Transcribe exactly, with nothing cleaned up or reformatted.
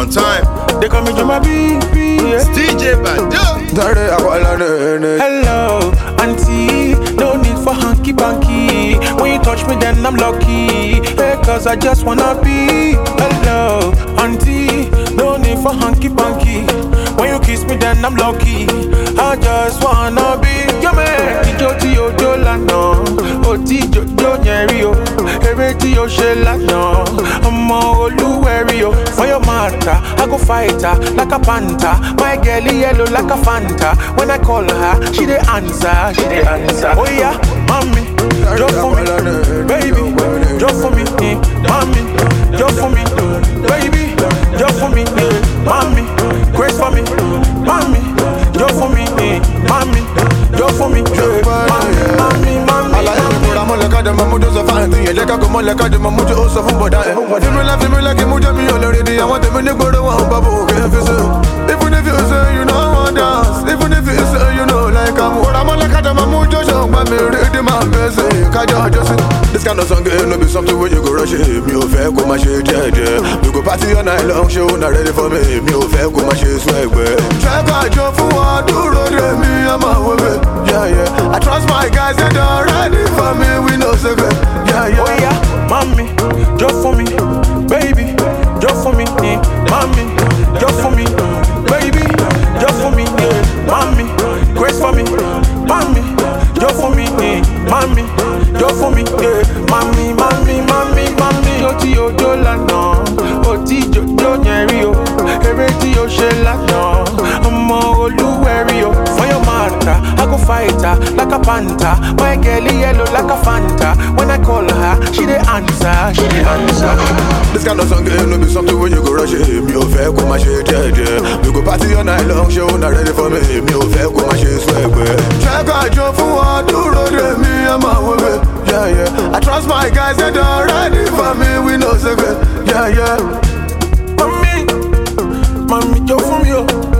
One time. They call me Juma B. It's D J Bando. Hello, auntie. No need for hanky panky. When you touch me, then I'm lucky. Hey, cause I just wanna be. Hello, auntie. No need for hanky panky. When you kiss me, then I'm lucky. I just wanna be your man. Ijo ti ojo lana, oti jojo nyeri o. Ere ti o she lana, omo oluweri o. For your matter, I go fight her like a panther. My girl yellow like a Fanta. When I call her, she dey answer, she dey answer. Oh yeah, mommy, just for me, baby, just for me, eh. Mommy, just for me, baby, just for me, eh. Mommy, grace for me, mommy, just for me, eh. Mommy, just for me, eh. Mommy, mommy, mommy. I'm like a demo, just a fine thing. Like a come on, like a demo, just also from Boda. Feel like feel like a muja me already. I want them in the good one, babu. Even if you say you know I want dance, even if you say you know like I'm what I'm like a demo, just show my me ready my best. This kind of song ain't no be something where you go rush it. Me oh fair, come my shit, yeah, yeah. We go party all night long, show not ready for me. Me oh fair, come my shit, swag, babe. Track I jump for one, do road me, I'm a woman. Yeah, yeah. I trust my guys, they don't ready for me. We know secret. Yeah, yeah. Oh yeah, mommy, just for me, baby, just for me, eh. Mommy, just for me, baby, just for me, eh. Mommy, grace for me, mommy, just for me, eh. Mommy, just for me, eh. Mommy, mommy, mommy, mommy. Oti ojo lana, oti jojo nyeri o. Ere ti o she lana, omo oluweri o. For your matter, I go fight her like a panther. My girl yellow like a Fanta. When I call her, she dey answer, she dey answer. This kind of song ain't no be something when you go rush it. Me oh fair, come my shit, yeah, yeah. We go party all night long, show not ready for me. Me oh fair, come my shit, swag, babe. Track I jump for one, do road me, I'm a woman. Yeah, yeah. I trust my guys, they don't ready for me. We know secret. Yeah, yeah. Mommy, mommy, just for me, oh.